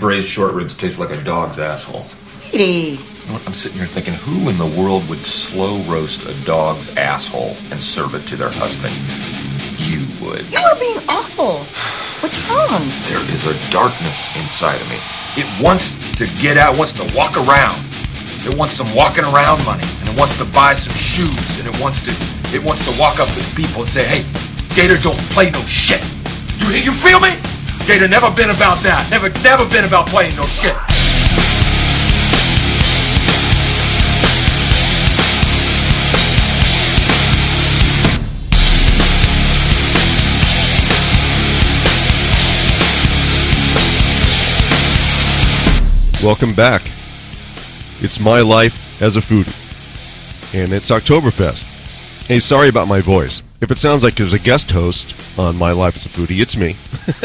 braised short ribs taste like a dog's asshole. Hey. You know what? I'm sitting here thinking, who in the world would slow roast a dog's asshole and serve it to their husband? You would. You are being awful. What's wrong? There is a darkness inside of me. It wants to get out, wants to walk around. It wants some walking around money, and it wants to buy some shoes, and it wants to walk up to people and say, hey, Gator don't play no shit. You feel me? Gator never been about that. Never been about playing no shit. Welcome back. It's my life as a foodie, and it's Oktoberfest. Hey, sorry about my voice. If it sounds like there's a guest host on My Life as a Foodie, it's me.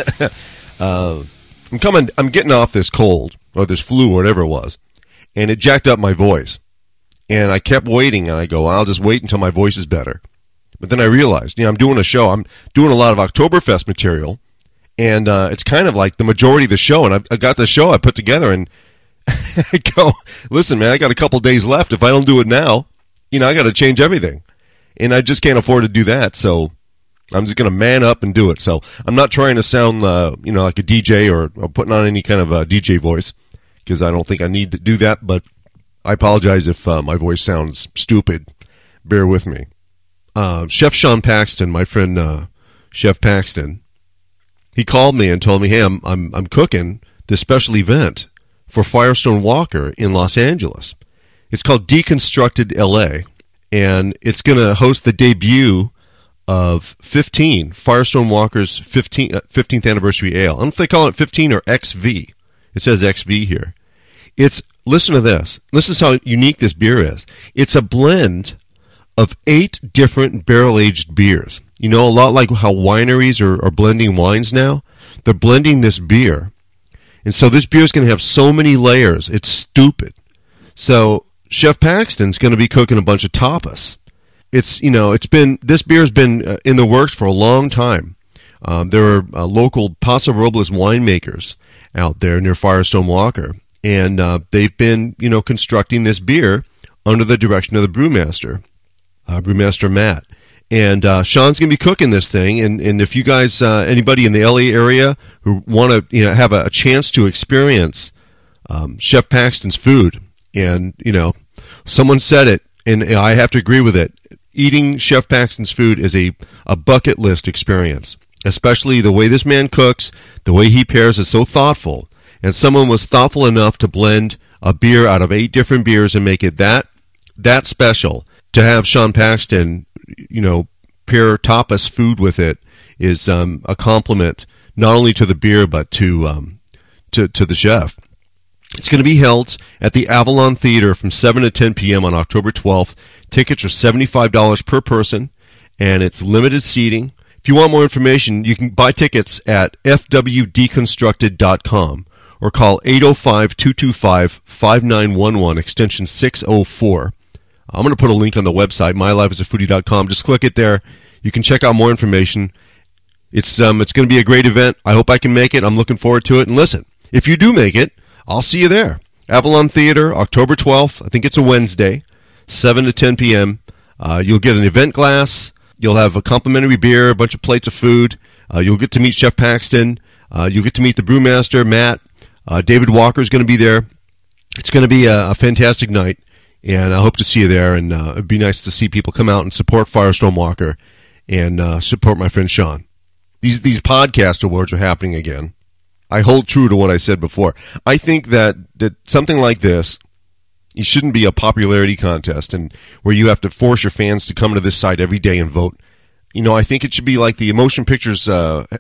I'm getting off this cold, or this flu, or whatever it was, and it jacked up my voice. And I kept waiting, and I go, I'll just wait until my voice is better. But then I realized, I'm doing a show. I'm doing a lot of Oktoberfest material, and it's kind of like the majority of the show. And I got the show I put together, and I go, listen, man, I got a couple days left. If I don't do it now, I got to change everything. And I just can't afford to do that, so I'm just going to man up and do it. So I'm not trying to sound, like a DJ or putting on any kind of DJ voice, because I don't think I need to do that, but I apologize if my voice sounds stupid. Bear with me. Chef Sean Paxton, my friend Chef Paxton, he called me and told me, hey, I'm cooking this special event for Firestone Walker in Los Angeles. It's called Deconstructed LA. And it's going to host the debut of 15, Firestone Walker's 15th anniversary ale. I don't know if they call it 15 or XV. It says XV here. Listen to this. This is how unique this beer is. It's a blend of 8 different barrel-aged beers. A lot like how wineries are blending wines now. They're blending this beer. And so this beer is going to have so many layers. It's stupid. So Chef Paxton's going to be cooking a bunch of tapas. This beer's been in the works for a long time. There are local Paso Robles winemakers out there near Firestone Walker, and they've been, constructing this beer under the direction of the brewmaster, Brewmaster Matt. And Sean's going to be cooking this thing, and if you guys, anybody in the LA area who want to, have a chance to experience Chef Paxton's food. And, someone said it, and I have to agree with it. Eating Chef Paxton's food is a bucket list experience, especially the way this man cooks, the way he pairs is so thoughtful. And someone was thoughtful enough to blend a beer out of 8 different beers and make it that special. To have Sean Paxton, pair tapas food with it is a compliment not only to the beer but to the chef. It's going to be held at the Avalon Theater from 7 to 10 p.m. on October 12th. Tickets are $75 per person, and it's limited seating. If you want more information, you can buy tickets at fwdeconstructed.com or call 805-225-5911, extension 604. I'm going to put a link on the website, mylifeasafoodie.com. Just click it there. You can check out more information. It's going to be a great event. I hope I can make it. I'm looking forward to it. And listen, if you do make it, I'll see you there. Avalon Theater, October 12th. I think it's a Wednesday, 7 to 10 p.m. You'll get an event glass. You'll have a complimentary beer, a bunch of plates of food. You'll get to meet Chef Paxton. You'll get to meet the brewmaster, Matt. David Walker is going to be there. It's going to be a fantastic night, and I hope to see you there. And it'd be nice to see people come out and support Firestone Walker and support my friend Sean. These podcast awards are happening again. I hold true to what I said before. I think that something like this, it shouldn't be a popularity contest and where you have to force your fans to come to this site every day and vote. I think it should be like the motion pictures, the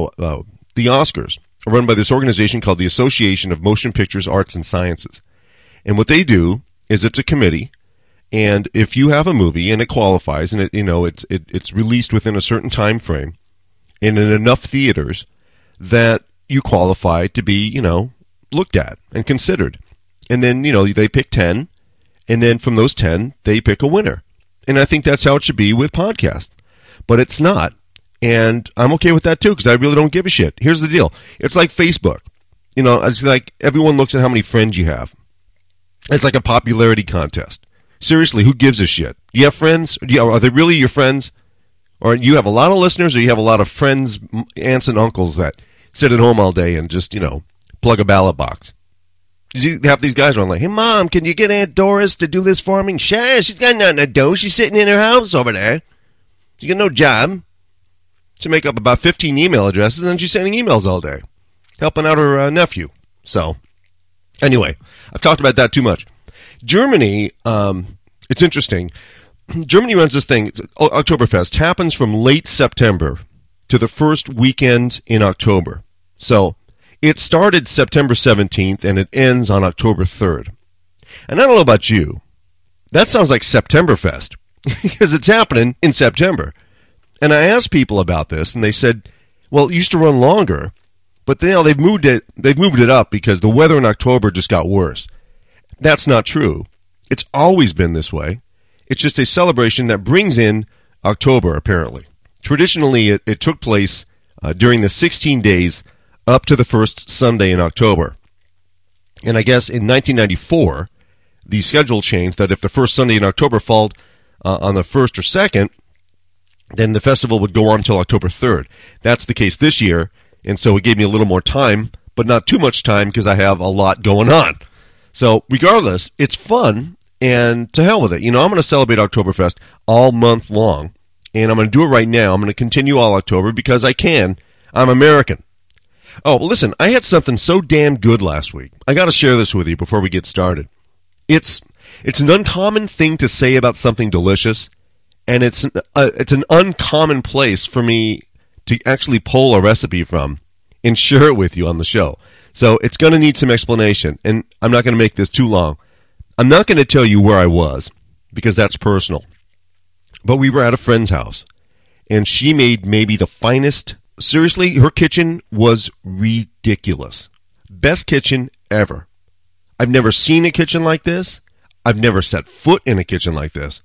Oscars, are run by this organization called the Association of Motion Pictures, Arts, and Sciences. And what they do is it's a committee, and if you have a movie and it qualifies and it's released within a certain time frame and in enough theaters that you qualify to be, looked at and considered. And then, they pick 10, and then from those 10, they pick a winner. And I think that's how it should be with podcasts. But it's not. And I'm okay with that, too, because I really don't give a shit. Here's the deal. It's like Facebook. it's like everyone looks at how many friends you have. It's like a popularity contest. Seriously, who gives a shit? Do you have friends? Are they really your friends? Or you have a lot of listeners, or you have a lot of friends, aunts and uncles that sit at home all day and just, plug a ballot box? You have these guys around like, hey, Mom, can you get Aunt Doris to do this for me? Sure, she's got nothing to do. She's sitting in her house over there. She got no job. She make up about 15 email addresses, and she's sending emails all day, helping out her nephew. So, anyway, I've talked about that too much. Germany, it's interesting. Germany runs this thing, Oktoberfest, happens from late September to the first weekend in October. So it started September 17th and it ends on October 3rd. And I don't know about you, that sounds like Septemberfest because it's happening in September. And I asked people about this and they said, well, it used to run longer, but they've moved it up because the weather in October just got worse. That's not true. It's always been this way. It's just a celebration that brings in October, apparently. Traditionally, it took place during the 16 days up to the first Sunday in October. And I guess in 1994, the schedule changed that if the first Sunday in October fell on the 1st or 2nd, then the festival would go on until October 3rd. That's the case this year, and so it gave me a little more time, but not too much time because I have a lot going on. So regardless, it's fun. And to hell with it. I'm going to celebrate Oktoberfest all month long. And I'm going to do it right now. I'm going to continue all October because I can. I'm American. Oh, well, listen, I had something so damn good last week. I got to share this with you before we get started. It's an uncommon thing to say about something delicious. And it's an uncommon place for me to actually pull a recipe from and share it with you on the show. So it's going to need some explanation. And I'm not going to make this too long. I'm not going to tell you where I was, because that's personal. But we were at a friend's house, and she made maybe the finest. Seriously, her kitchen was ridiculous. Best kitchen ever. I've never seen a kitchen like this. I've never set foot in a kitchen like this.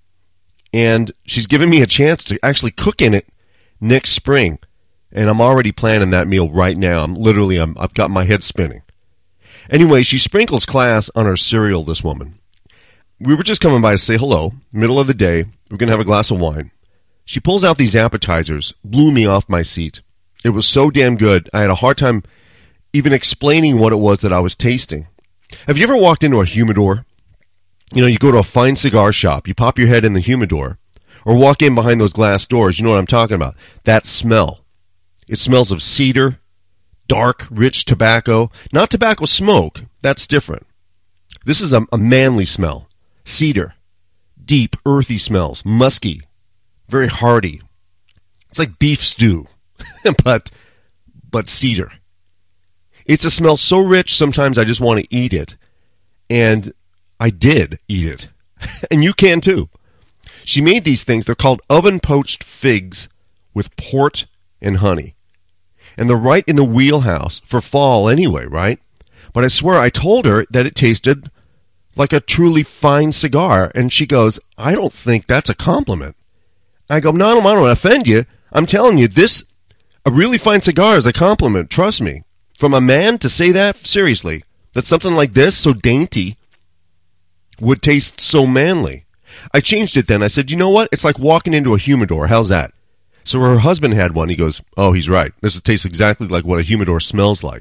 And she's given me a chance to actually cook in it next spring, and I'm already planning that meal right now. I've got my head spinning. Anyway, she sprinkles class on her cereal, this woman. We were just coming by to say hello, middle of the day. We're going to have a glass of wine. She pulls out these appetizers, blew me off my seat. It was so damn good, I had a hard time even explaining what it was that I was tasting. Have you ever walked into a humidor? You go to a fine cigar shop, you pop your head in the humidor, or walk in behind those glass doors, you know what I'm talking about. That smell. It smells of cedar, dark, rich tobacco. Not tobacco smoke. That's different. This is a manly smell. Cedar. Deep, earthy smells. Musky. Very hearty. It's like beef stew. but cedar. It's a smell so rich, sometimes I just want to eat it. And I did eat it. And you can too. She made these things. They're called oven-poached figs with port and honey. And they're right in the wheelhouse for fall anyway, right? But I swear I told her that it tasted like a truly fine cigar. And she goes, I don't think that's a compliment. I go, no, I don't want to offend you. I'm telling you, a really fine cigar is a compliment. Trust me. From a man to say that, seriously, that something like this, so dainty, would taste so manly. I changed it then. I said, you know what? It's like walking into a humidor. How's that? So her husband had one. He goes, oh, he's right. This tastes exactly like what a humidor smells like.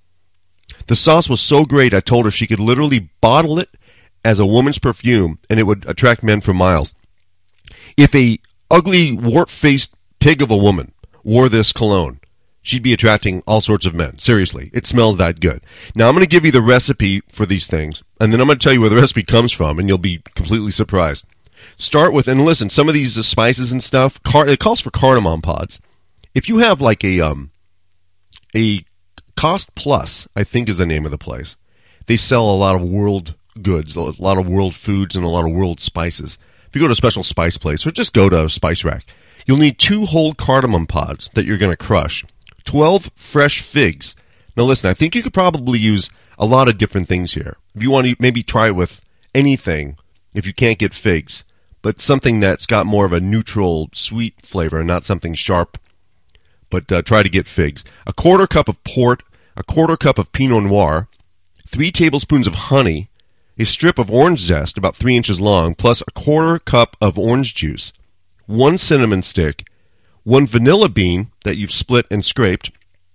The sauce was so great, I told her she could literally bottle it as a woman's perfume, and it would attract men for miles. If a ugly, wart-faced pig of a woman wore this cologne, she'd be attracting all sorts of men. Seriously, it smells that good. Now, I'm going to give you the recipe for these things, and then I'm going to tell you where the recipe comes from, and you'll be completely surprised. Start with, and listen, some of these spices and stuff, it calls for cardamom pods. If you have like a Cost Plus, I think is the name of the place, they sell a lot of world goods, a lot of world foods, and a lot of world spices. If you go to a special spice place, or just go to Spice Rack, you'll need 2 whole cardamom pods that you're going to crush, 12 fresh figs. Now listen, I think you could probably use a lot of different things here. If you want to maybe try it with anything, if you can't get figs, but something that's got more of a neutral, sweet flavor, not something sharp. But try to get figs. A 1/4 cup of port, a quarter cup of Pinot Noir, 3 tablespoons of honey, a strip of orange zest about 3 inches long, plus a quarter cup of orange juice, 1 cinnamon stick, 1 vanilla bean that you've split and scraped,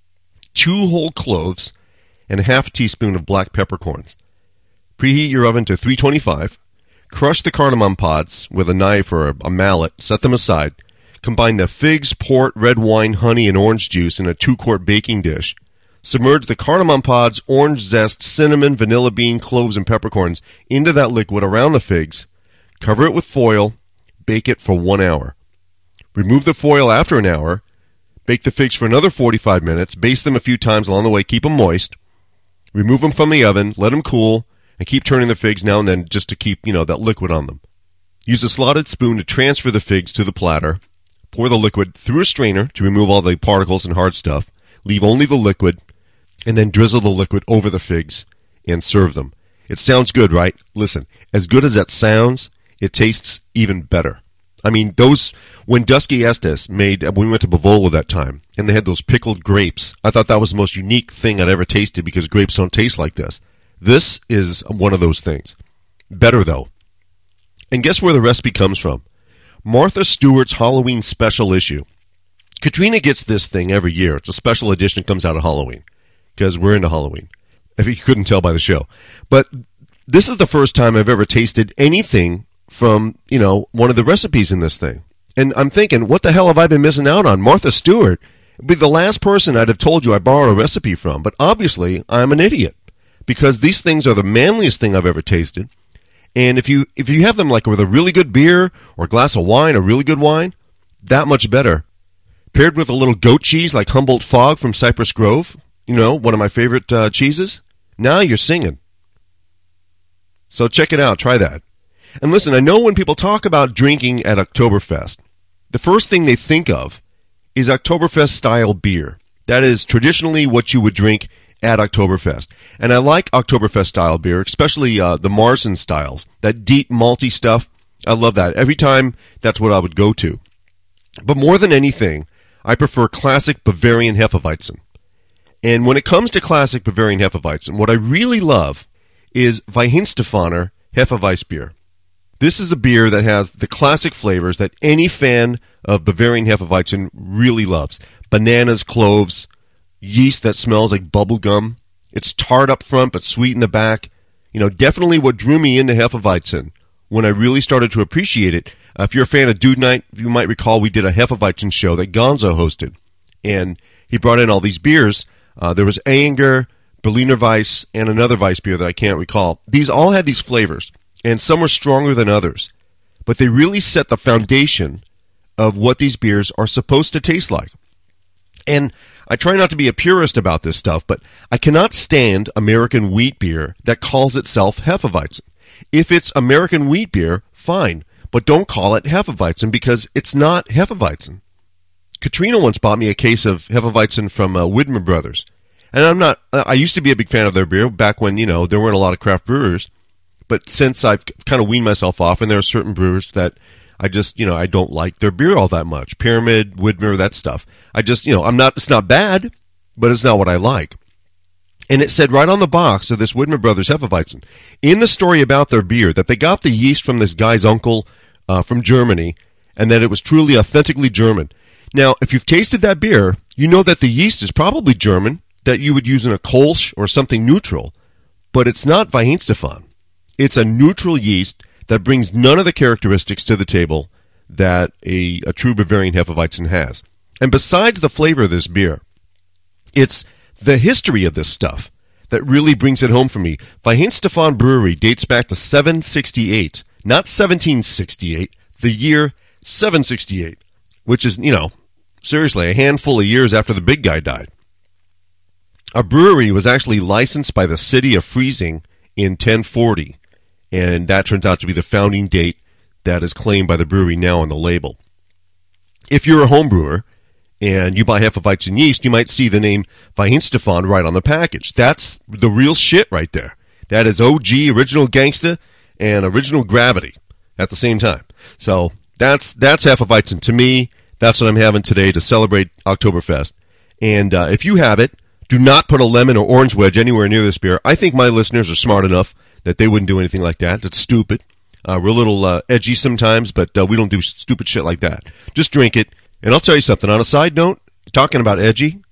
2 whole cloves, and a half teaspoon of black peppercorns. Preheat your oven to 325. Crush the cardamom pods with a knife or a mallet. Set them aside. Combine the figs, port, red wine, honey, and orange juice in a 2-quart baking dish. Submerge the cardamom pods, orange zest, cinnamon, vanilla bean, cloves, and peppercorns into that liquid around the figs. Cover it with foil. Bake it for 1 hour. Remove the foil after an hour. Bake the figs for another 45 minutes. Baste them a few times along the way. Keep them moist. Remove them from the oven. Let them cool. And keep turning the figs now and then just to keep, that liquid on them. Use a slotted spoon to transfer the figs to the platter. Pour the liquid through a strainer to remove all the particles and hard stuff. Leave only the liquid. And then drizzle the liquid over the figs and serve them. It sounds good, right? Listen, as good as that sounds, it tastes even better. I mean, when Dusky Estes when we went to Bavola that time, and they had those pickled grapes, I thought that was the most unique thing I'd ever tasted because grapes don't taste like this. This is one of those things. Better, though. And guess where the recipe comes from? Martha Stewart's Halloween special issue. Katrina gets this thing every year. It's a special edition that comes out of Halloween because we're into Halloween, if you couldn't tell by the show. But this is the first time I've ever tasted anything from, one of the recipes in this thing. And I'm thinking, what the hell have I been missing out on? Martha Stewart would be the last person I'd have told you I borrowed a recipe from. But obviously, I'm an idiot. Because these things are the manliest thing I've ever tasted. And if you have them like with a really good beer or a glass of wine, a really good wine, that much better. Paired with a little goat cheese like Humboldt Fog from Cypress Grove, one of my favorite cheeses, now you're singing. So check it out. Try that. And listen, I know when people talk about drinking at Oktoberfest, the first thing they think of is Oktoberfest-style beer. That is traditionally what you would drink at Oktoberfest. And I like Oktoberfest-style beer, especially the Marzen styles. That deep, malty stuff, I love that. Every time, that's what I would go to. But more than anything, I prefer classic Bavarian Hefeweizen. And when it comes to classic Bavarian Hefeweizen, what I really love is Weihenstephaner Hefeweizbier. This is a beer that has the classic flavors that any fan of Bavarian Hefeweizen really loves. Bananas, cloves, yeast that smells like bubble gum. It's tart up front but sweet in the back. Definitely what drew me into Hefeweizen when I really started to appreciate it. If you're a fan of Dude Night, you might recall we did a Hefeweizen show that Gonzo hosted. And he brought in all these beers. There was Ayinger, Berliner Weiss, and another Weiss beer that I can't recall. These all had these flavors, and some were stronger than others. But they really set the foundation of what these beers are supposed to taste like. And I try not to be a purist about this stuff, but I cannot stand American wheat beer that calls itself Hefeweizen. If it's American wheat beer, fine, but don't call it Hefeweizen because it's not Hefeweizen. Katrina once bought me a case of Hefeweizen from Widmer Brothers. And I used to be a big fan of their beer back when, there weren't a lot of craft brewers. But since I've kind of weaned myself off, and there are certain brewers that I just, I don't like their beer all that much. Pyramid, Widmer, that stuff. I just, it's not bad, but it's not what I like. And it said right on the box of this Widmer Brothers Hefeweizen, in the story about their beer, that they got the yeast from this guy's uncle from Germany, and that it was truly authentically German. Now, if you've tasted that beer, you know that the yeast is probably German, that you would use in a Kolsch or something neutral, but it's not Weihenstephan. It's a neutral yeast that brings none of the characteristics to the table that a true Bavarian Hefeweizen has. And besides the flavor of this beer, it's the history of this stuff that really brings it home for me. Weihenstephan Brewery dates back to 768, not 1768, the year 768, which is, seriously, a handful of years after the big guy died. A brewery was actually licensed by the city of Freising in 1040, and that turns out to be the founding date that is claimed by the brewery now on the label. If you're a home brewer and you buy Hefeweizen yeast, you might see the name Weihenstephan right on the package. That's the real shit right there. That is OG, original gangsta, and original gravity at the same time. So that's Hefeweizen. To me, that's what I'm having today to celebrate Oktoberfest. And if you have it, Do not put a lemon or orange wedge anywhere near this beer. I think my listeners are smart enough that they wouldn't do anything like that. That's stupid. We're a little edgy sometimes, but we don't do stupid shit like that. Just drink it. And I'll tell you something. On a side note, talking about edgy,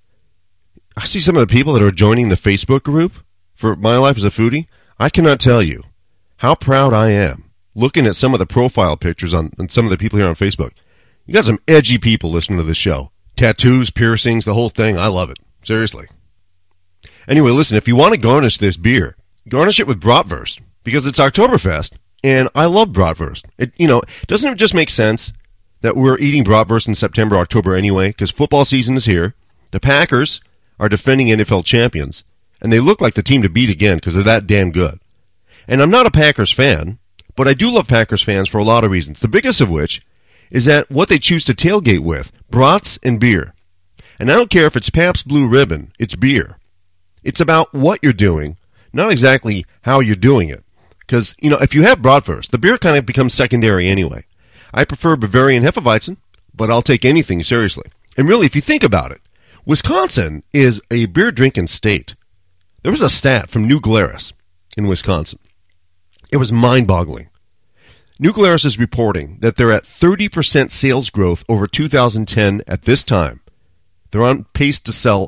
I see some of the people that are joining the Facebook group for My Life as a Foodie. I cannot tell you how proud I am looking at some of the profile pictures on some of the people here on Facebook. You got some edgy people listening to this show. Tattoos, piercings, the whole thing. I love it. Seriously. Anyway, listen, if you want to garnish this beer, garnish it with bratwurst because it's Oktoberfest, and I love bratwurst. Doesn't it just make sense that we're eating bratwurst in September, October anyway, because football season is here. The Packers are defending NFL champions, and they look like the team to beat again because they're that damn good. And I'm not a Packers fan, but I do love Packers fans for a lot of reasons, the biggest of which is that what they choose to tailgate with, brats and beer. And I don't care if it's Pabst Blue Ribbon, it's beer. It's about what you're doing, not exactly how you're doing it. Because, if you have bratwurst, the beer kind of becomes secondary anyway. I prefer Bavarian Hefeweizen, but I'll take anything seriously. And really, if you think about it, Wisconsin is a beer-drinking state. There was a stat from New Glarus in Wisconsin. It was mind-boggling. New Glarus is reporting that they're at 30% sales growth over 2010 at this time. They're on pace to sell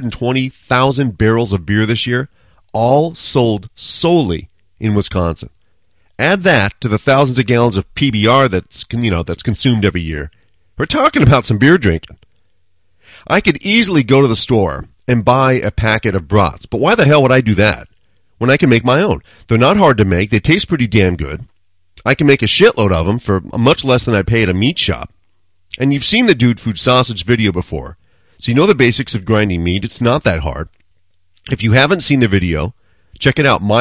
120,000 barrels of beer this year, all sold solely in Wisconsin. Add that to the thousands of gallons of PBR that's consumed every year. We're talking about some beer drinking. I could easily go to the store and buy a packet of brats, but why the hell would I do that when I can make my own? They're not hard to make. They taste pretty damn good. I can make a shitload of them for much less than I'd pay at a meat shop. And you've seen the Dude Food Sausage video before, so you know the basics of grinding meat. It's not that hard. If you haven't seen the video, check it out,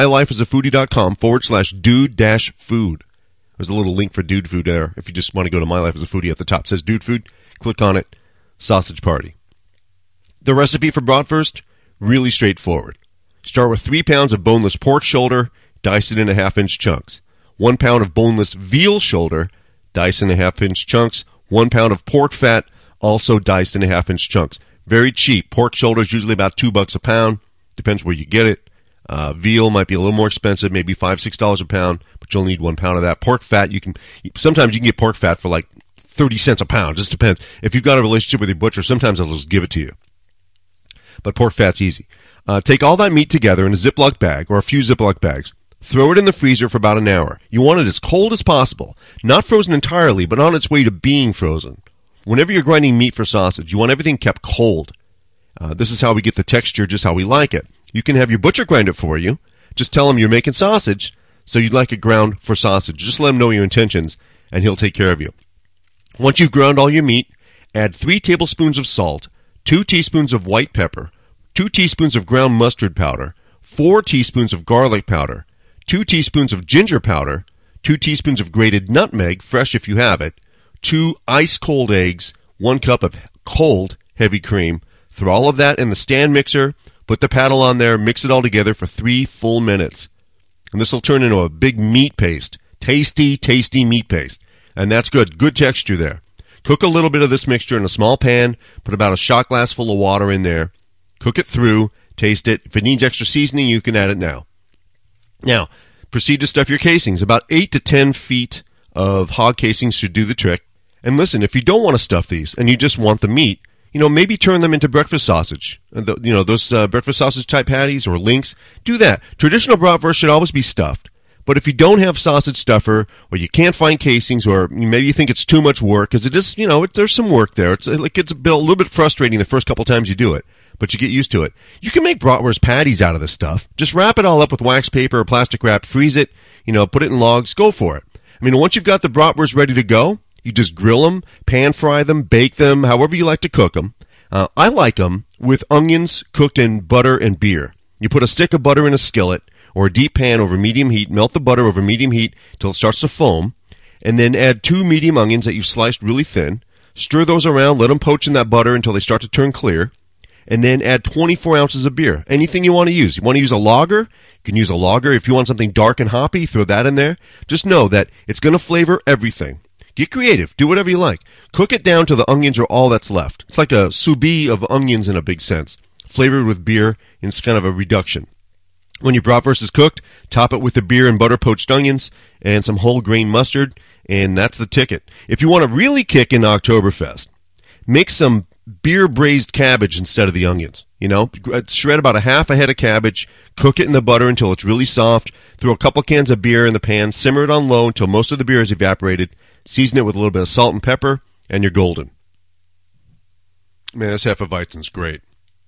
mylifeasafoodie.com/dude-food. There's a little link for Dude Food there. If you just want to go to My Life as a Foodie at the top, it says Dude Food. Click on it. Sausage Party. The recipe for bratwurst, really straightforward. Start with 3 pounds of boneless pork shoulder, dice it into half-inch chunks. 1 pound of boneless veal shoulder, dice into half-inch chunks. 1 pound of pork fat, also diced into half-inch chunks. Very cheap. Pork shoulder is usually about $2 a pound. Depends where you get it. Veal might be a little more expensive, maybe $5, $6 a pound, but you'll need 1 pound of that. Pork fat, sometimes you can get pork fat for like 30 cents a pound. Just depends. If you've got a relationship with your butcher, sometimes they'll just give it to you. But pork fat's easy. Take all that meat together in a Ziploc bag or a few Ziploc bags. Throw it in the freezer for about an hour. You want it as cold as possible. Not frozen entirely, but on its way to being frozen. Whenever you're grinding meat for sausage, you want everything kept cold. This is how we get the texture just how we like it. You can have your butcher grind it for you. Just tell him you're making sausage, so you'd like it ground for sausage. Just let him know your intentions, and he'll take care of you. Once you've ground all your meat, add 3 tablespoons of salt, 2 teaspoons of white pepper, 2 teaspoons of ground mustard powder, 4 teaspoons of garlic powder, 2 teaspoons of ginger powder, 2 teaspoons of grated nutmeg, fresh if you have it, 2 ice-cold eggs, 1 cup of cold heavy cream. Throw all of that in the stand mixer, put the paddle on there, mix it all together for 3 full minutes. And this will turn into a big meat paste. Tasty, tasty meat paste. And that's good. Good texture there. Cook a little bit of this mixture in a small pan. Put about a shot glass full of water in there. Cook it through. Taste it. If it needs extra seasoning, you can add it now. Now, proceed to stuff your casings. About 8 to 10 feet of hog casings should do the trick. And listen, if you don't want to stuff these and you just want the meat, maybe turn them into breakfast sausage. Those breakfast sausage type patties or links. Do that. Traditional bratwurst should always be stuffed. But if you don't have sausage stuffer, or you can't find casings, or maybe you think it's too much work, because it is, there's some work there. It gets a little bit frustrating the first couple times you do it, but you get used to it. You can make bratwurst patties out of this stuff. Just wrap it all up with wax paper or plastic wrap, freeze it, put it in logs, go for it. Once you've got the bratwurst ready to go, you just grill them, pan fry them, bake them, however you like to cook them. I like them with onions cooked in butter and beer. You put a stick of butter in a skillet or a deep pan over medium heat, melt the butter over medium heat till it starts to foam, and then add 2 medium onions that you've sliced really thin. Stir those around, let them poach in that butter until they start to turn clear, and then add 24 ounces of beer. Anything you want to use. You want to use a lager? You can use a lager. If you want something dark and hoppy, throw that in there. Just know that it's going to flavor everything. Get creative. Do whatever you like. Cook it down till the onions are all that's left. It's like a sous vide of onions in a big sense. flavored with beer, and it's kind of a reduction. When your bratwurst is cooked, top it with the beer and butter poached onions and some whole grain mustard, and that's the ticket. If you want to really kick in Oktoberfest, make some beer braised cabbage instead of the onions. You know, shred about a half a head of cabbage, cook it in the butter until it's really soft, throw a couple cans of beer in the pan, simmer it on low until most of the beer is evaporated, season it with a little bit of salt and pepper, and you're golden. Man, this Hefeweizen's great.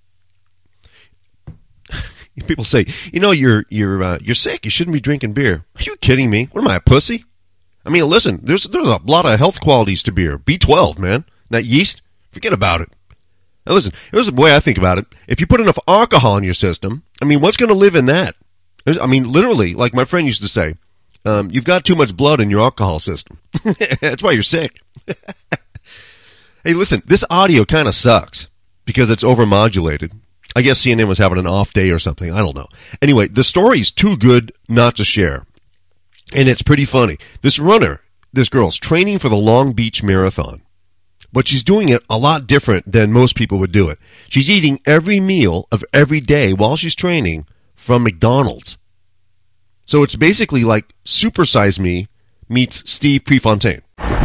People say, you know, you're sick. You shouldn't be drinking beer. Are you kidding me? What am I, a pussy? I mean, listen, there's a lot of health qualities to beer. B12, man. That yeast, forget about it. Now listen, here's the way I think about it. If you put enough alcohol in your system, I mean, what's going to live in that? I mean, literally, like my friend used to say, you've got too much blood in your alcohol system. That's why you're sick. Hey, listen, this audio kind of sucks because it's overmodulated. I guess CNN was having an off day or something. I don't know. Anyway, the story's too good not to share. And it's pretty funny. This girl's training for the Long Beach Marathon. But she's doing it a lot different than most people would do it. She's eating every meal of every day while she's training from McDonald's. So it's basically like Super Size Me meets Steve Prefontaine.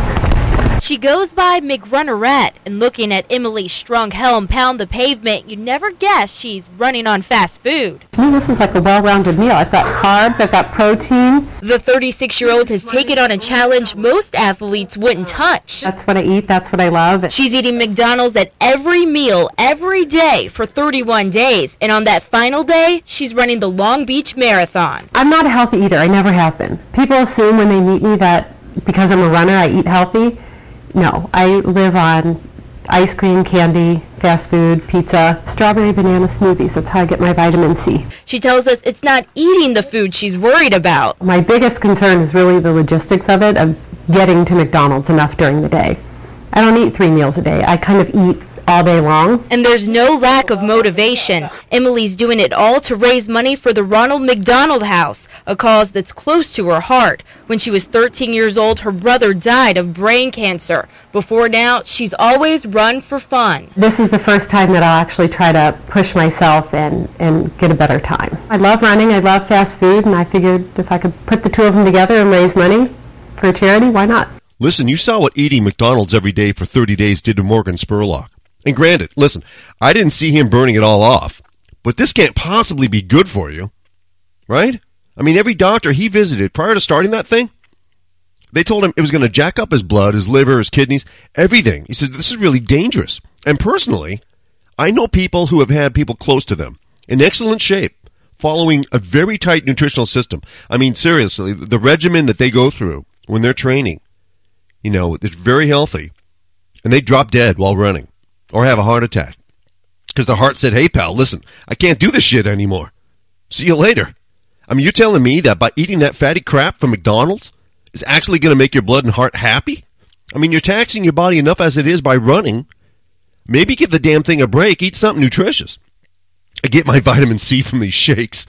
She goes by McRunnerette, and looking at Emily's strong helm pound the pavement, you'd never guess she's running on fast food. To me, this is like a well-rounded meal. I've got carbs, I've got protein. The 36-year-old has taken on a challenge most athletes wouldn't touch. That's what I eat, that's what I love. She's eating McDonald's at every meal, every day for 31 days, and on that final day, she's running the Long Beach Marathon. I'm not a healthy eater, I never have been. People assume when they meet me that because I'm a runner, I eat healthy. No, I live on ice cream, candy, fast food, pizza, strawberry banana smoothies. That's how I get my vitamin C. She tells us it's not eating the food she's worried about. My biggest concern is really the logistics of it, of getting to McDonald's enough during the day. I don't eat 3 meals a day. I kind of eat all day long. And there's no lack of motivation. Emily's doing it all to raise money for the Ronald McDonald House, a cause that's close to her heart. When she was 13 years old, her brother died of brain cancer. Before now, she's always run for fun. This is the first time that I'll actually try to push myself and get a better time. I love running, I love fast food, and I figured if I could put the two of them together and raise money for a charity, why not? Listen, you saw what eating McDonald's every day for 30 days did to Morgan Spurlock. And granted, listen, I didn't see him burning it all off, but this can't possibly be good for you, right? I mean, every doctor he visited prior to starting that thing, they told him it was going to jack up his blood, his liver, his kidneys, everything. He said, this is really dangerous. And personally, I know people who have had people close to them in excellent shape, following a very tight nutritional system. I mean, seriously, the regimen that they go through when they're training, you know, it's very healthy, and they drop dead while running. Or have a heart attack. Because the heart said, hey, pal, listen, I can't do this shit anymore. See you later. I mean, you're telling me that by eating that fatty crap from McDonald's is actually going to make your blood and heart happy? I mean, you're taxing your body enough as it is by running. Maybe give the damn thing a break. Eat something nutritious. I get my vitamin C from these shakes.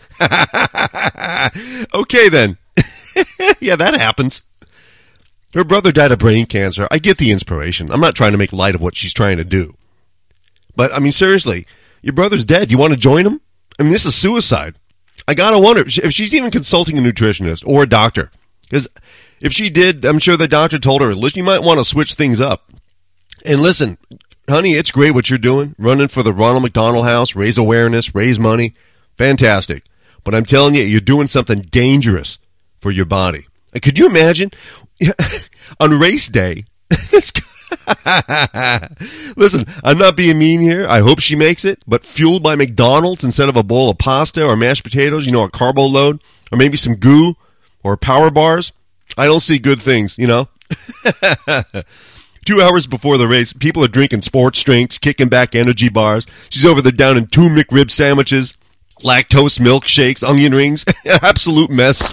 Okay, then. Yeah, that happens. Her brother died of brain cancer. I get the inspiration. I'm not trying to make light of what she's trying to do. But, I mean, seriously, your brother's dead. You want to join him? I mean, this is suicide. I got to wonder if she's even consulting a nutritionist or a doctor. Because if she did, I'm sure the doctor told her, listen, you might want to switch things up. And listen, honey, it's great what you're doing. Running for the Ronald McDonald House, raise awareness, raise money. Fantastic. But I'm telling you, you're doing something dangerous for your body. Could you imagine? On race day, listen, I'm not being mean here. I hope she makes it, but fueled by McDonald's instead of a bowl of pasta or mashed potatoes, you know, a carbo load, or maybe some goo or power bars. I don't see good things, you know. 2 hours before the race, people are drinking sports drinks, kicking back energy bars. She's over there down in 2 McRib sandwiches, lactose milkshakes, onion rings. Absolute mess.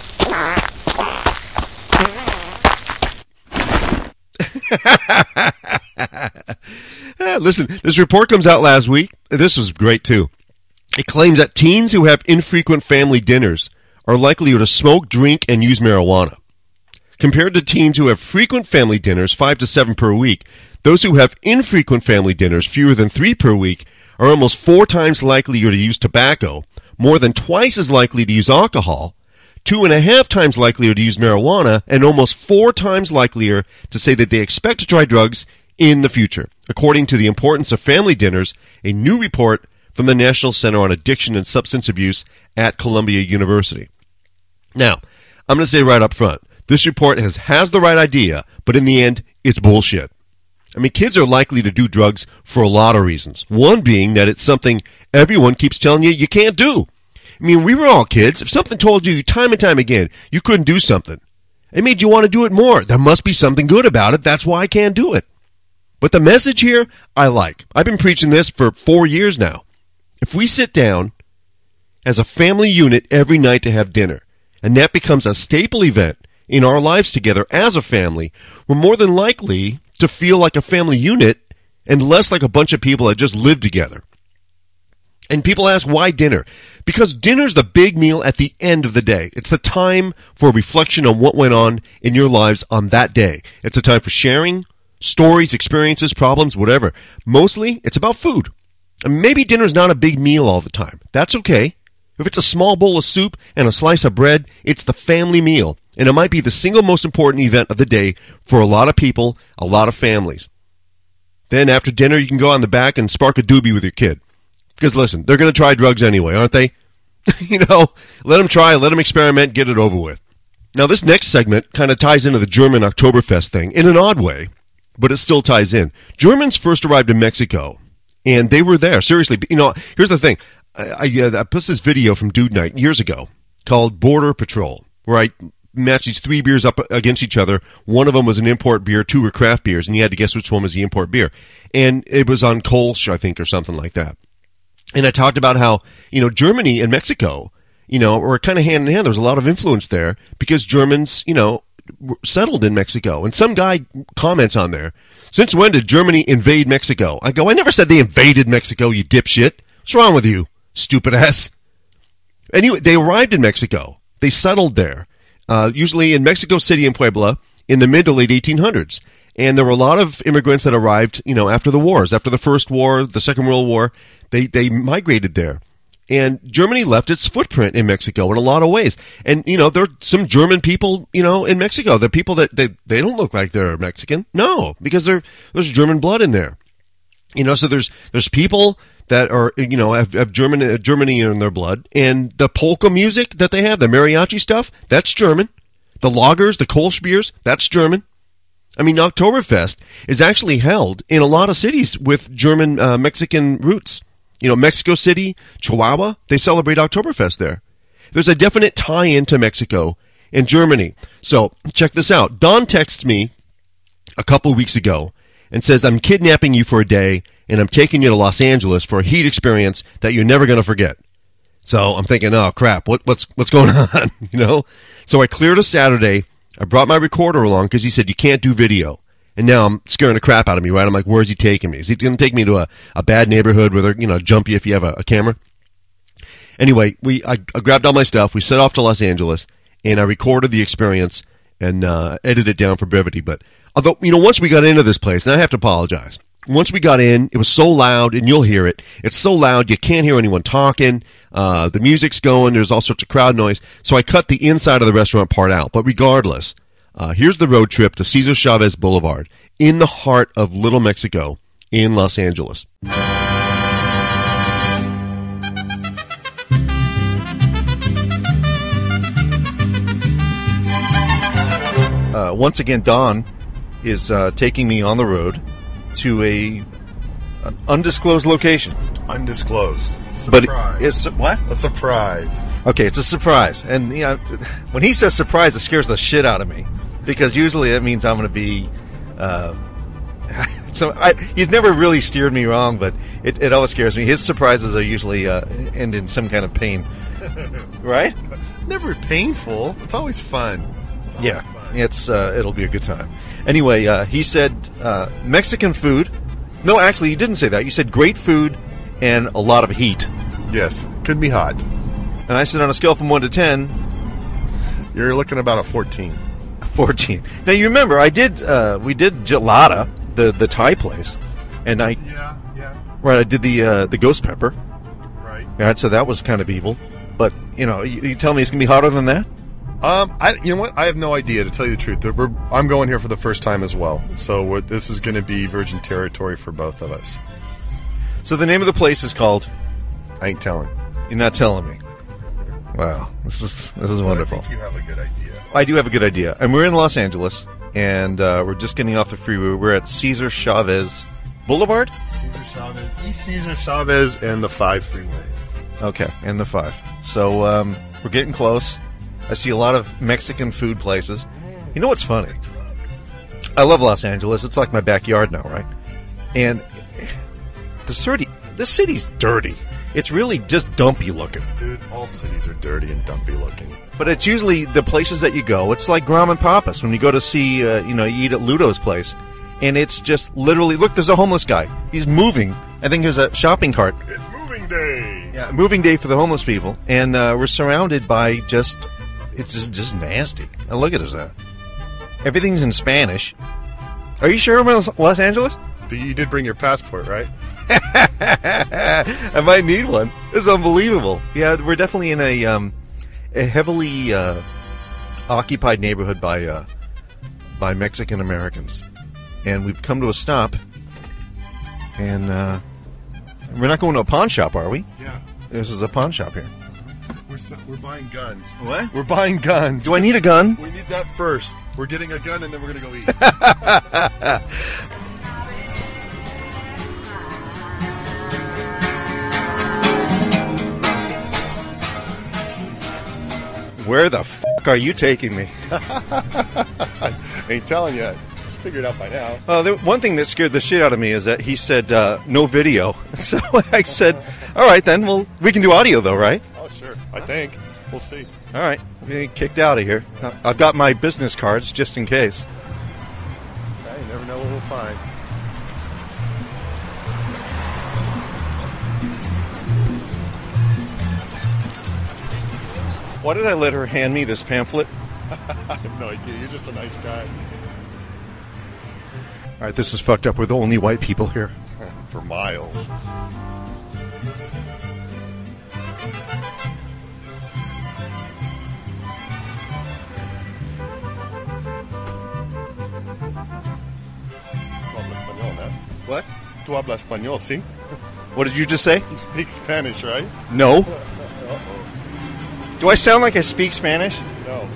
Listen, this report comes out last week. This was great, too. It claims that teens who have infrequent family dinners are likely to smoke, drink, and use marijuana. Compared to teens who have frequent family dinners, 5 to 7 per week, those who have infrequent family dinners, fewer than 3 per week, are almost 4 times likelier to use tobacco, more than twice as likely to use alcohol, 2.5 times likelier to use marijuana, and almost 4 times likelier to say that they expect to try drugs in the future, according to the Importance of Family Dinners, a new report from the National Center on Addiction and Substance Abuse at Columbia University. Now, I'm going to say right up front, this report has the right idea, but in the end, it's bullshit. I mean, kids are likely to do drugs for a lot of reasons. One being that it's something everyone keeps telling you you can't do. I mean, we were all kids. If something told you time and time again you couldn't do something, it made you want to do it more. There must be something good about it. That's why I can't do it. But the message here, I like. I've been preaching this for 4 years now. If we sit down as a family unit every night to have dinner, and that becomes a staple event in our lives together as a family, we're more than likely to feel like a family unit and less like a bunch of people that just live together. And people ask, why dinner? Because dinner's the big meal at the end of the day. It's the time for reflection on what went on in your lives on that day. It's a time for sharing stories, experiences, problems, whatever. Mostly, it's about food. And maybe dinner's not a big meal all the time. That's okay. If it's a small bowl of soup and a slice of bread, it's the family meal. And it might be the single most important event of the day for a lot of people, a lot of families. Then after dinner, you can go on the back and spark a doobie with your kid. Because listen, they're going to try drugs anyway, aren't they? Let them try, let them experiment, get it over with. Now, this next segment kind of ties into the German Oktoberfest thing in an odd way, but it still ties in. Germans first arrived in Mexico, and they were there. Seriously, here's the thing. I put this video from Dude Night years ago called Border Patrol, where I matched these 3 beers up against each other. One of them was an import beer, 2 were craft beers, and you had to guess which one was the import beer. And it was on Kolsch, I think, or something like that. And I talked about how, Germany and Mexico, were kind of hand in hand. There was a lot of influence there because Germans, settled in Mexico. And some guy comments on there, since when did Germany invade Mexico? I go, I never said they invaded Mexico, you dipshit. What's wrong with you, stupid ass? Anyway, they arrived in Mexico. They settled there, usually in Mexico City and Puebla in the mid to late 1800s. And there were a lot of immigrants that arrived, after the wars, after the First War, the Second World War. They migrated there. And Germany left its footprint in Mexico in a lot of ways. And, there are some German people, in Mexico. They're people that they don't look like they're Mexican. No, because there's German blood in there. So there's people that are, have Germany in their blood. And the polka music that they have, the mariachi stuff, that's German. The lagers, the Kolsch beers, that's German. I mean, Oktoberfest is actually held in a lot of cities with German Mexican roots. Mexico City, Chihuahua, they celebrate Oktoberfest there. There's a definite tie-in to Mexico and Germany. So check this out. Don texted me a couple weeks ago and says, I'm kidnapping you for a day, and I'm taking you to Los Angeles for a heat experience that you're never going to forget. So I'm thinking, oh, crap, what's going on, So I cleared a Saturday. I brought my recorder along because he said, you can't do video. And now I'm scaring the crap out of me, right? I'm like, where's he taking me? Is he going to take me to a bad neighborhood where they're, jump you if you have a camera? Anyway, I grabbed all my stuff. We set off to Los Angeles, and I recorded the experience and edited it down for brevity. But although, once we got into this place, and I have to apologize, once we got in, it was so loud, and you'll hear it. It's so loud, you can't hear anyone talking. The music's going. There's all sorts of crowd noise. So I cut the inside of the restaurant part out. But regardless, here's the road trip to Cesar Chavez Boulevard in the heart of Little Mexico in Los Angeles. Once again, Don is taking me on the road to an undisclosed location. Undisclosed. Surprise. But it's what? A surprise. Okay, it's a surprise. And when he says surprise, it scares the shit out of me. Because usually that means I'm going to be... he's never really steered me wrong, but it always scares me. His surprises are usually end in some kind of pain. Right? Never painful. It's always fun. Yeah, it's it'll be a good time. Anyway, he said Mexican food. No, actually, you didn't say that. You said great food and a lot of heat. Yes, could be hot. And I said on a scale from 1 to 10... You're looking about a 14. 14. Now, you remember, we did Gelada, the Thai place. And Yeah. Right, I did the ghost pepper. Right. Right, so that was kind of evil. But, you tell me it's going to be hotter than that? You know what? I have no idea, to tell you the truth. I'm going here for the first time as well. So this is going to be virgin territory for both of us. So the name of the place is called... I ain't telling. You're not telling me. Wow, this is wonderful. I think you have a good idea. I do have a good idea. And we're in Los Angeles, and we're just getting off the freeway. We're at Cesar Chavez Boulevard? Cesar Chavez, East Cesar Chavez, and the 5 freeway. Okay, and the 5. So we're getting close. I see a lot of Mexican food places. You know what's funny? I love Los Angeles. It's like my backyard now, right? And this city's dirty. It's really just dumpy looking. Dude, all cities are dirty and dumpy looking. But it's usually the places that you go. It's like Grom and Papas when you go to see, you eat at Ludo's place. And it's just literally, look, there's a homeless guy. He's moving. I think there's a shopping cart. It's moving day. Yeah, moving day for the homeless people. And we're surrounded by it's just nasty. Now look at that. Everything's in Spanish. Are you sure we're in Los Angeles? You did bring your passport, right? I might need one. This is unbelievable. Yeah, we're definitely in a heavily occupied neighborhood by Mexican Americans, and we've come to a stop. And we're not going to a pawn shop, are we? Yeah. This is a pawn shop here. We're buying guns. What? We're buying guns. Do I need a gun? We need that first. We're getting a gun, and then we're going to go eat. Where the fuck are you taking me? Ain't telling you. Just figured it out by now. One thing that scared the shit out of me is that he said no video. So I said, all right, then. Well, we can do audio, though, right? Oh, sure. I think. We'll see. All right. I'm getting kicked out of here. I've got my business cards just in case. You never know what we'll find. Why did I let her hand me this pamphlet? I have no idea. You're just a nice guy. All right, this is fucked up. We're the only white people here. For miles. What? Tu habla español, ¿sí? What did you just say? You speak Spanish, right? No. Do I sound like I speak Spanish? No.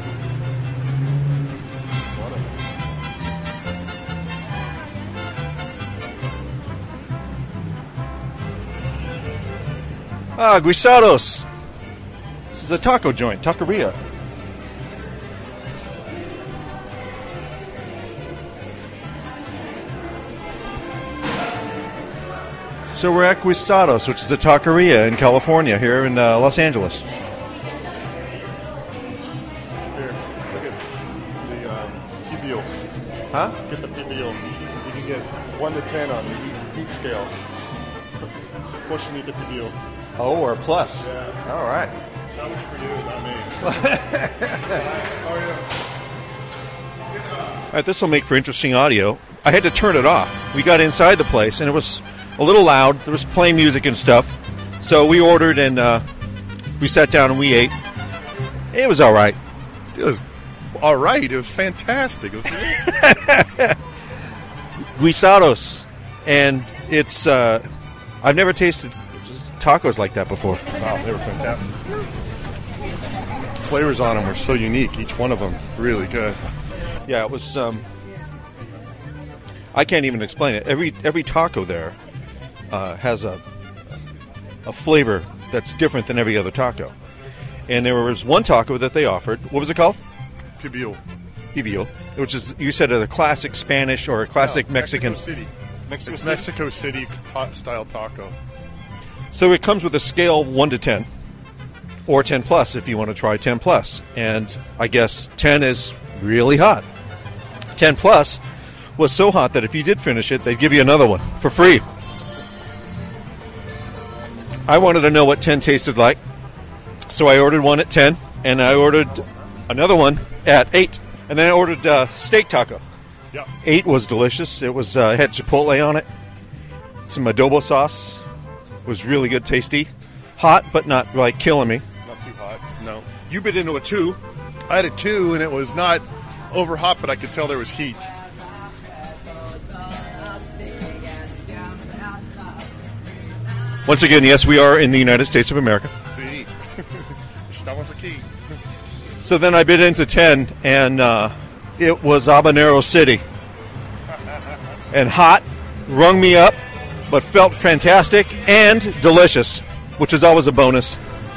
Guisados. This is a taco joint, taqueria. So we're at Guisados, which is a taqueria in California, here in Los Angeles. Here, look at the PBO. Huh? Get the PBO. You can get 1 to 10 on the heat scale. Push me the PBO. Oh, or a plus. Yeah. All right. That was for you, not me. How are you? All right, this will make for interesting audio. I had to turn it off. We got inside the place, and it was a little loud. There was playing music and stuff. So we ordered, and we sat down and we ate. It was all right. It was all right. It was fantastic. It was delicious. Guisados. And it's, I've never tasted tacos like that before. Wow, they were fantastic. The flavors on them were so unique. Each one of them really good. Yeah, it was, I can't even explain it. Every taco there has a flavor that's different than every other taco. And there was one taco that they offered. What was it called? PBO. PBO, which is, you said, a classic Spanish or a classic Mexican. Mexico City. Mexico It's City? Mexico City style taco. So it comes with a scale 1 to 10, or 10 plus if you want to try 10 plus. And I guess 10 is really hot. 10 plus was so hot that if you did finish it, they'd give you another one for free. I wanted to know what 10 tasted like, so I ordered one at 10, and I ordered another one at 8, and then I ordered steak taco. Yeah. 8 was delicious. It was had Chipotle on it. some adobo sauce. It was really good, tasty. Hot, but not like killing me. Not too hot. No. You bit into it too. I had a 2, and it was not over hot, but I could tell there was heat. Once again, yes, we are in the United States of America. See, estamos aquí. So then I bit into 10, and it was Habanero City. And hot, rung me up, but felt fantastic and delicious, which is always a bonus.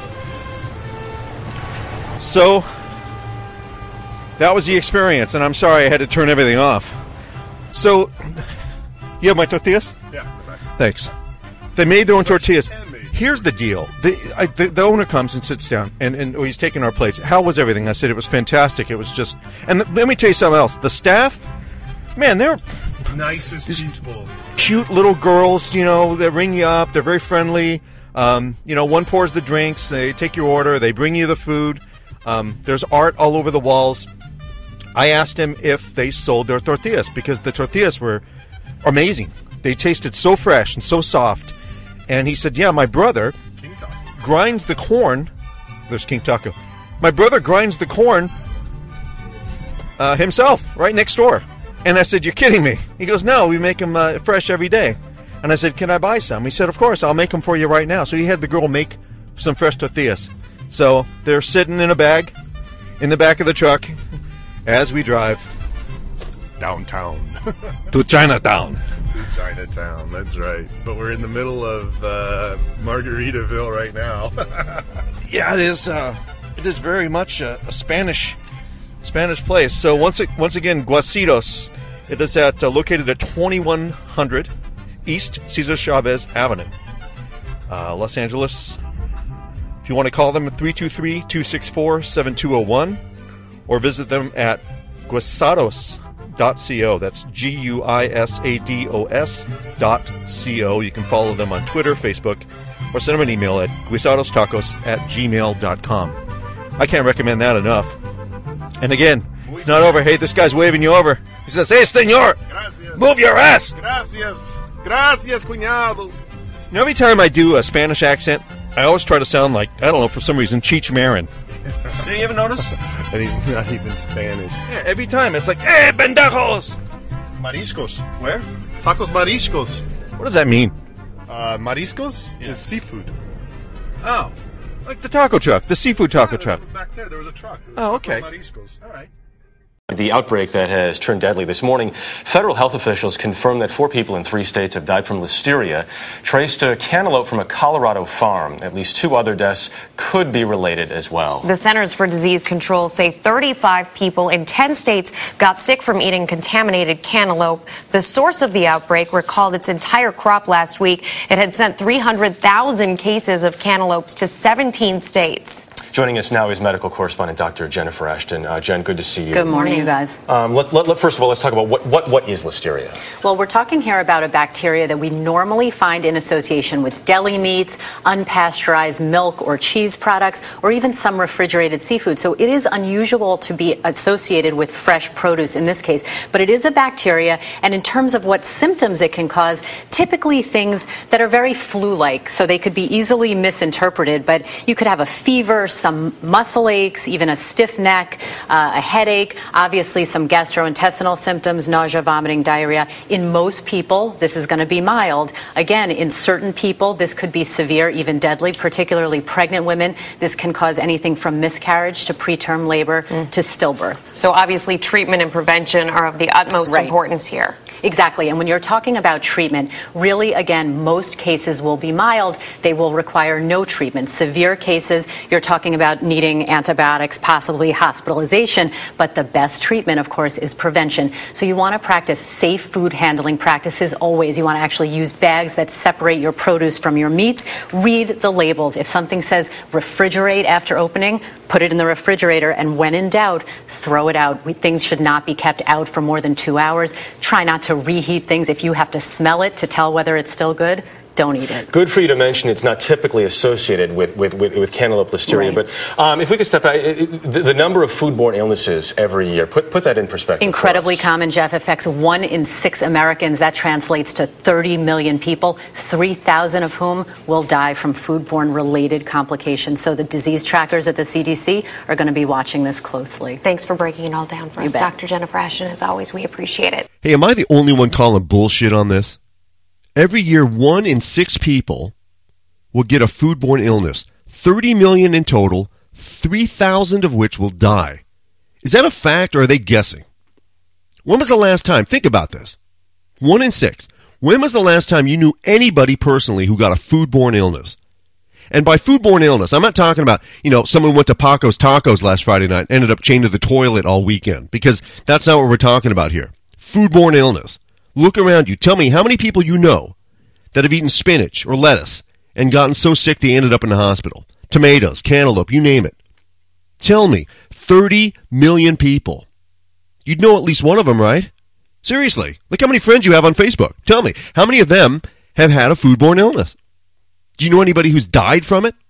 So that was the experience, and I'm sorry I had to turn everything off. So, you have my tortillas? Yeah, the back. Thanks. They made their own tortillas. Here's the deal. The owner comes and sits down, and he's taking our plates. How was everything? I said it was fantastic. It was just... And let me tell you something else. The staff, man, they're... Nicest people. Cute little girls, they ring you up. They're very friendly. One pours the drinks. They take your order. They bring you the food. There's art all over the walls. I asked him if they sold their tortillas, because the tortillas were amazing. They tasted so fresh and so soft. And he said, yeah, my brother grinds the corn. There's King Taco. My brother grinds the corn himself right next door. And I said, you're kidding me. He goes, no, we make them fresh every day. And I said, can I buy some? He said, of course, I'll make them for you right now. So he had the girl make some fresh tortillas. So they're sitting in a bag in the back of the truck as we drive Downtown. to Chinatown. To Chinatown, that's right. But we're in the middle of Margaritaville right now. Yeah, it is. It is very much a Spanish place. So once again, Guasitos. It is located at 2100 East Cesar Chavez Avenue, Los Angeles. If you want to call them, 323-264-7201, or visit them at guisados.co. That's GUISADOS.co. You can follow them on Twitter, Facebook, or send them an email at guisadostacos@gmail.com. I can't recommend that enough. And again, it's not over. Hey, this guy's waving you over. He says, hey, senor, Gracias. move your ass. Gracias. Gracias, cuñado. Every time I do a Spanish accent, I always try to sound like, I don't know, for some reason, Cheech Marin. Did you ever notice? And he's not even Spanish. Yeah, every time. It's like, hey, pendejos. Mariscos. Where? Tacos mariscos. What does that mean? Mariscos is seafood. Oh, like the taco truck, the seafood taco truck. Back there was a truck. Oh, okay. Mariscos. All right. The outbreak that has turned deadly this morning, federal health officials confirmed that 4 people in 3 states have died from listeria, traced to cantaloupe from a Colorado farm. At least 2 other deaths could be related as well. The Centers for Disease Control say 35 people in 10 states got sick from eating contaminated cantaloupe. The source of the outbreak recalled its entire crop last week. It had sent 300,000 cases of cantaloupes to 17 states. Joining us now is medical correspondent Dr. Jennifer Ashton. Jen, good to see you. Good morning, you guys. First of all, let's talk about what is listeria. Well, we're talking here about a bacteria that we normally find in association with deli meats, unpasteurized milk or cheese products, or even some refrigerated seafood. So it is unusual to be associated with fresh produce in this case. But it is a bacteria, and in terms of what symptoms it can cause, typically things that are very flu-like. So they could be easily misinterpreted, but you could have a fever, some muscle aches, even a stiff neck, a headache, obviously some gastrointestinal symptoms, nausea, vomiting, diarrhea. In most people, this is going to be mild. Again, in certain people, this could be severe, even deadly, particularly pregnant women. This can cause anything from miscarriage to preterm labor to stillbirth. So obviously treatment and prevention are of the utmost importance here. Exactly. And when you're talking about treatment, really, again, most cases will be mild. They will require no treatment. Severe cases, you're talking about needing antibiotics, possibly hospitalization. But the best treatment, of course, is prevention. So you want to practice safe food handling practices always. You want to actually use bags that separate your produce from your meats. Read the labels. If something says refrigerate after opening, put it in the refrigerator. And when in doubt, throw it out. Things should not be kept out for more than 2 hours. Try not to reheat things. If you have to smell it to tell whether it's still good, don't eat it. Good for you to mention it's not typically associated with cantaloupe listeria. Right. But if we could step back, the number of foodborne illnesses every year, put that in perspective. Incredibly common, Jeff. Affects 1 in 6 Americans. That translates to 30 million people, 3,000 of whom will die from foodborne related complications. So the disease trackers at the CDC are going to be watching this closely. Thanks for breaking it all down for us, bet. Dr. Jennifer Ashton. As always, we appreciate it. Hey, am I the only one calling bullshit on this? Every year, 1 in 6 people will get a foodborne illness. 30 million in total, 3,000 of which will die. Is that a fact or are they guessing? When was the last time? Think about this. 1 in 6. When was the last time you knew anybody personally who got a foodborne illness? And by foodborne illness, I'm not talking about, someone went to Paco's Tacos last Friday night, ended up chained to the toilet all weekend, because that's not what we're talking about here. Foodborne illness. Look around you. Tell me how many people you know that have eaten spinach or lettuce and gotten so sick they ended up in the hospital. Tomatoes, cantaloupe, you name it. Tell me, 30 million people. You'd know at least one of them, right? Seriously. Look how many friends you have on Facebook. Tell me, how many of them have had a foodborne illness? Do you know anybody who's died from it?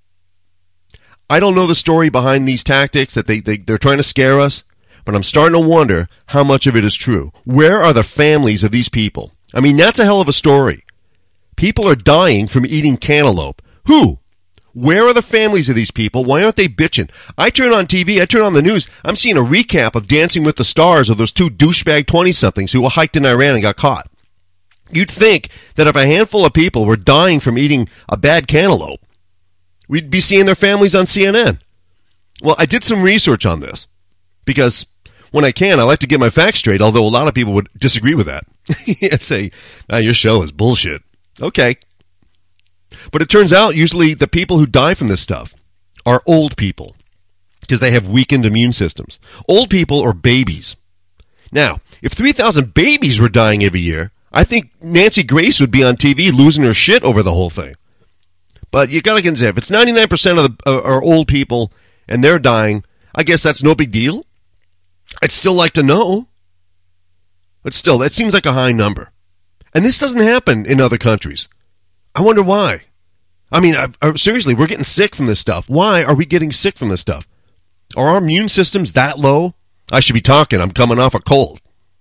I don't know the story behind these tactics that they're trying to scare us, but I'm starting to wonder how much of it is true. Where are the families of these people? I mean, that's a hell of a story. People are dying from eating cantaloupe. Who? Where are the families of these people? Why aren't they bitching? I turn on TV, I turn on the news, I'm seeing a recap of Dancing with the Stars of those 2 douchebag 20-somethings who hiked in Iran and got caught. You'd think that if a handful of people were dying from eating a bad cantaloupe, we'd be seeing their families on CNN. Well, I did some research on this, because when I can, I like to get my facts straight, although a lot of people would disagree with that. Say, your show is bullshit. Okay. But it turns out usually the people who die from this stuff are old people because they have weakened immune systems. Old people or babies. Now, if 3,000 babies were dying every year, I think Nancy Grace would be on TV losing her shit over the whole thing. But you got to consider, if it's 99% of are old people and they're dying, I guess that's no big deal. I'd still like to know. But still, that seems like a high number. And this doesn't happen in other countries. I wonder why. I mean, seriously, we're getting sick from this stuff. Why are we getting sick from this stuff? Are our immune systems that low? I should be talking. I'm coming off a cold.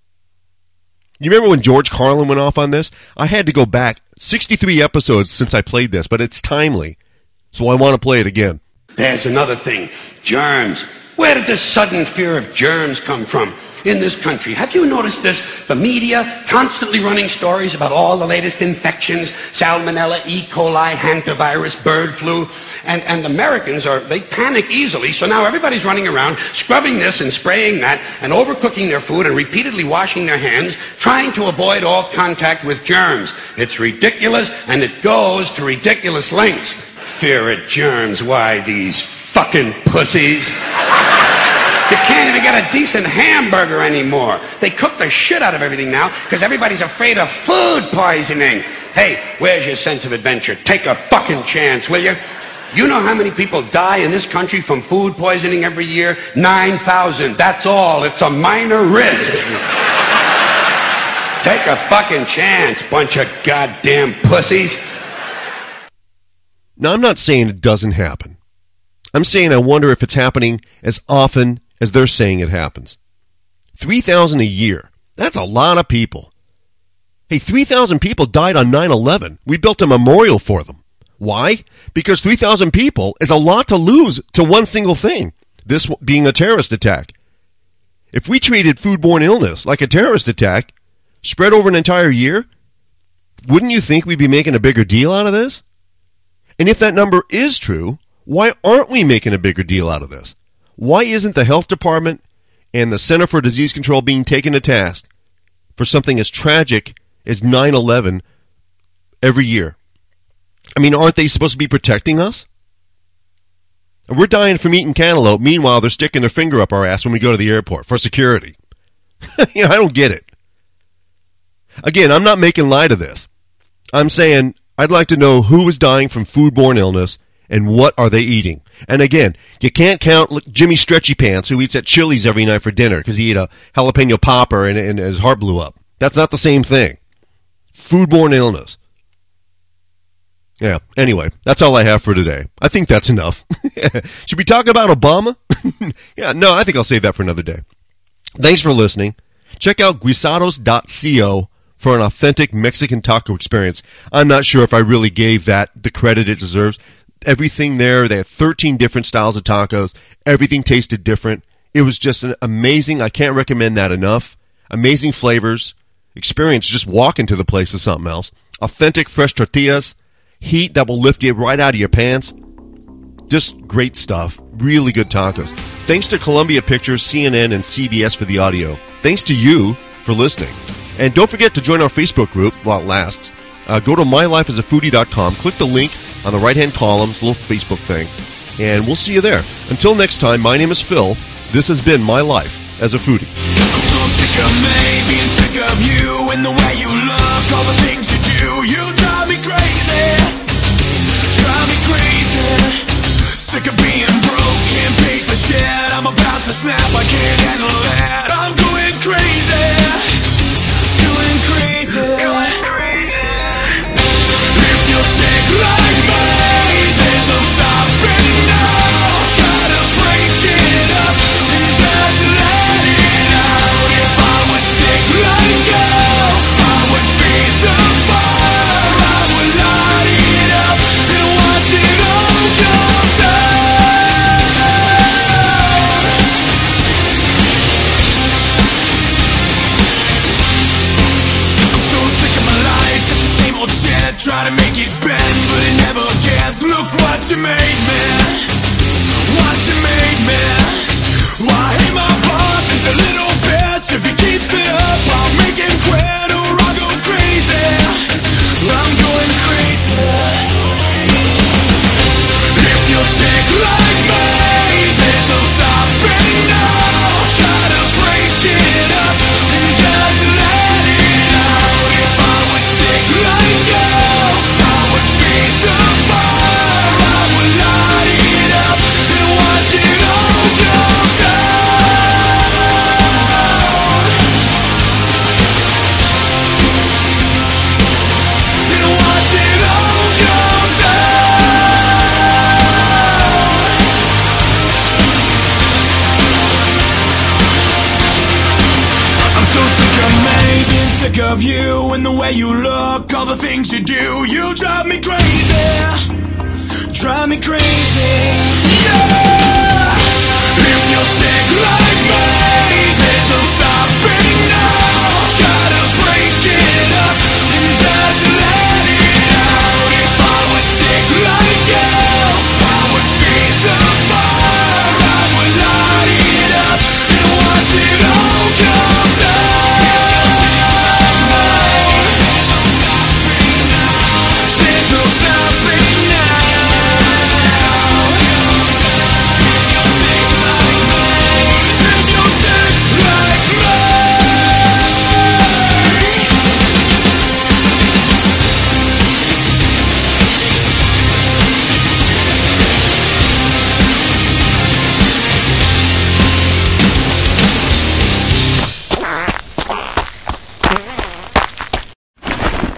You remember when George Carlin went off on this? I had to go back 63 episodes since I played this, but it's timely. So I want to play it again. There's another thing. Germs. Where did this sudden fear of germs come from in this country? Have you noticed this? The media constantly running stories about all the latest infections, salmonella, E. coli, hantavirus, bird flu, and Americans they panic easily, so now everybody's running around scrubbing this and spraying that and overcooking their food and repeatedly washing their hands, trying to avoid all contact with germs. It's ridiculous, and it goes to ridiculous lengths. Fear of germs, why these fucking pussies? You can't even get a decent hamburger anymore. They cook the shit out of everything now because everybody's afraid of food poisoning. Hey, where's your sense of adventure? Take a fucking chance, will you? You know how many people die in this country from food poisoning every year? 9,000. That's all. It's a minor risk. Take a fucking chance, bunch of goddamn pussies. Now, I'm not saying it doesn't happen. I'm saying I wonder if it's happening as often as they're saying it happens. 3,000 a year. That's a lot of people. Hey, 3,000 people died on 9/11. We built a memorial for them. Why? Because 3,000 people is a lot to lose to one single thing, this being a terrorist attack. If we treated foodborne illness like a terrorist attack, spread over an entire year, wouldn't you think we'd be making a bigger deal out of this? And if that number is true, why aren't we making a bigger deal out of this? Why isn't the health department and the Center for Disease Control being taken to task for something as tragic as 9/11 every year? I mean, aren't they supposed to be protecting us? And we're dying from eating cantaloupe. Meanwhile, they're sticking their finger up our ass when we go to the airport for security. I don't get it. Again, I'm not making light of this. I'm saying I'd like to know who is dying from foodborne illness and what are they eating. And again, you can't count Jimmy Stretchy Pants, who eats at Chili's every night for dinner because he ate a jalapeno popper and his heart blew up. That's not the same thing. Foodborne illness. Yeah. Anyway, that's all I have for today. I think that's enough. Should we talk about Obama? Yeah, no, I think I'll save that for another day. Thanks for listening. Check out guisados.co for an authentic Mexican taco experience. I'm not sure if I really gave that the credit it deserves. Everything there, they had 13 different styles of tacos. Everything tasted different. It was just an amazing, I can't recommend that enough. Amazing flavors. Experience, just walking to the place is something else. Authentic fresh tortillas. Heat that will lift you right out of your pants. Just great stuff. Really good tacos. Thanks to Columbia Pictures, CNN, and CBS for the audio. Thanks to you for listening. And don't forget to join our Facebook group while it lasts. Go to mylifeasafoodie.com. Click the link on the right-hand column. It's a little Facebook thing. And we'll see you there. Until next time, my name is Phil. This has been My Life as a Foodie. I'm so sick of me, being sick of you, and the way you look, all the things you do. You drive me crazy. Drive me crazy. Sick of being broke, can't pay the shit. I'm about to snap, I can't handle that. I'm going crazy. Going crazy. If you're sick like me, there's no stopping now. Gotta break it up and just let it out. If I was sick like you, I would feed the fire. I would light it up and watch it all come down. I'm so sick of my life, it's the same old shit. Try to make it bend, but it never gets. Look what you made me. What you made me. Why, hey, my boss is a little bitch. If he keeps it up, I'll make him quit or I'll go crazy. I'm going crazy. If you're sick like me, there's no stopping now. Gotta break it up and just let it out. If I was sick like you, I would feed the fire. I would light it up and watch it all come down. And watch it all come down. I'm so sick of me, being sick of you, and the way you look, all the things you do. You drive me crazy. Drive me crazy. Yeah!